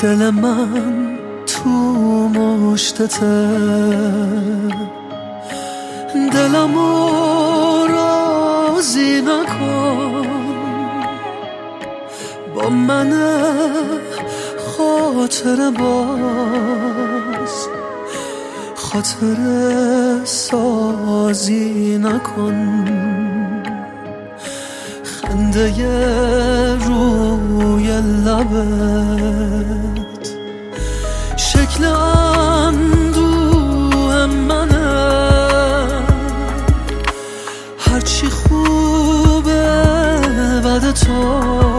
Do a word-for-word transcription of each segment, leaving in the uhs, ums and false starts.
دل من تو مشتته، دلمو راضی نکن با من خاطر باز، خاطر سازی نکن. خنده روی لبت شکل اندوه منه، هرچی خوبه بعد تو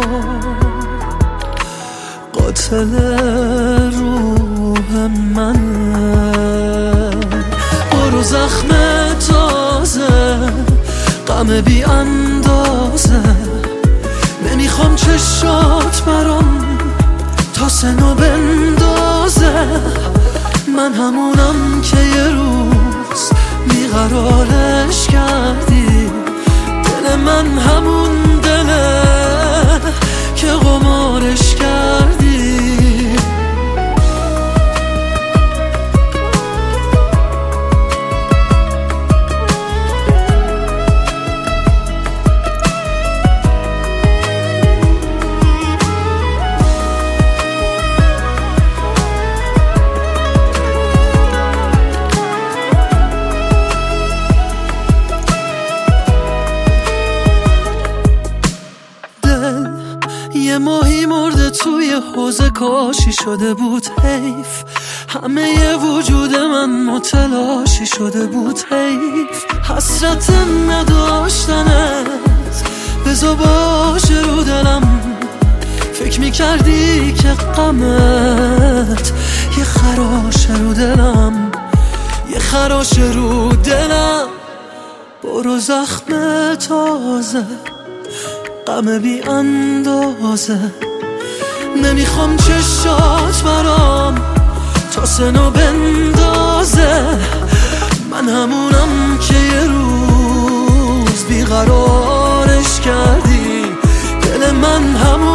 قاتل روح منه. برو زخم تازه، غم بی اندازه، نمیخوام چشات برام تا سنو بندازه. من همونم که یه روز بیقرارش کردی، دل من همون دله که قمارش کردی. یه ماهی مرده توی حوض کاشی شده بود حیف، همه یه وجود من متلاشی شده بود حیف. حسرت نداشتنت بزا باشه رو دلم، فکر میکردی که غمت یه خراش رو دلم، یه خراش رو دلم. برو زخم تازه، غم بی اندازه، نمیخوام چشات برام تا سنو بندازه. من همونم که یه روز بیقرارش کردی، دل من همون